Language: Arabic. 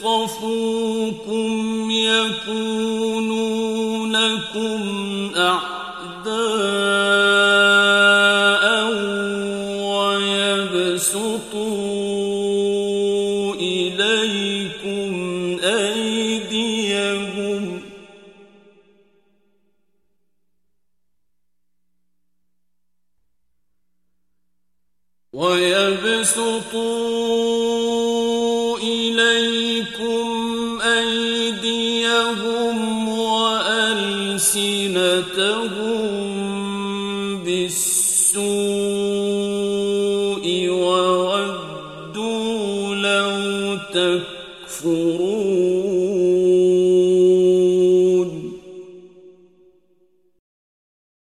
ثقفوكم يكونونكم أعداء ويبسطوا إليكم أيديهم وألسنتهم بالسوء وودوا لو تكفرون